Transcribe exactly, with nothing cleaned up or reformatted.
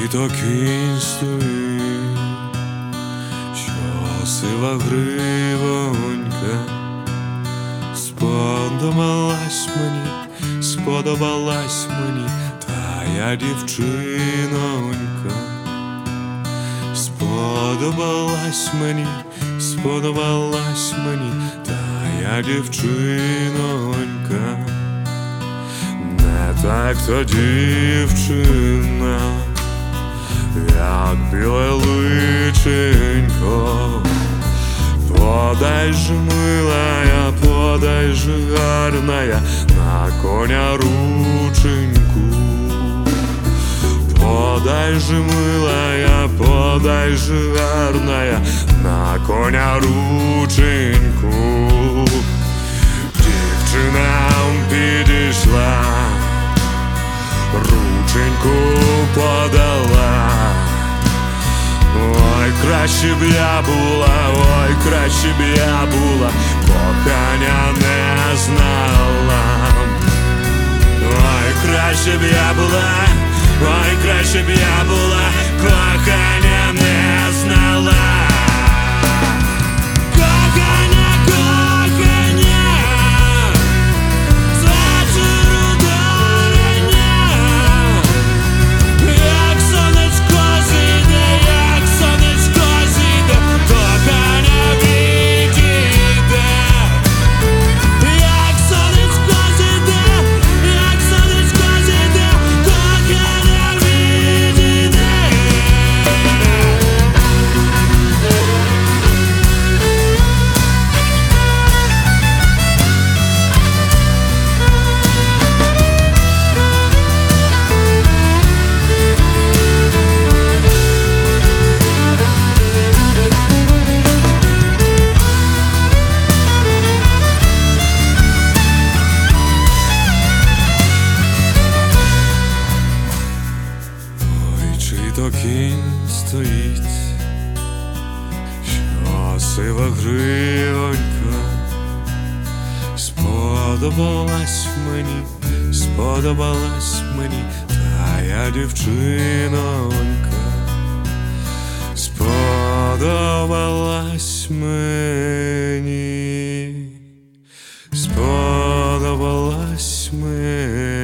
то кінь стоїть, що сива гривонька. Сподобалась мені, сподобалась мені тая дівчинонька. Сподобалась мені, сподобалась мені тая дівчинонька. Не так то дівчина, як біле личенько. Подай ж, милая, подай ж, гарная, на коня рученьку. Подай ж, милая, подай ж, гарная, на коня рученьку. Дівчина підійшла, рученьку подала. Ой, краще б я була, ой, краще б я була, кохання не знала. Ой, краще б я була, ой, краще б я була, кохання не знала. Кохання, кохання, зачару дарення, як сонечко зійде, як сонечко зійде, кохання відійде. Як сонечко зійде, як сонечко зійде, кохання відійде. Чи то кінь стоїть, що сива гривонька. Сподобалась мені, сподобалась мені тая дівчинонька. Сподобалась мені, сподобалась мені.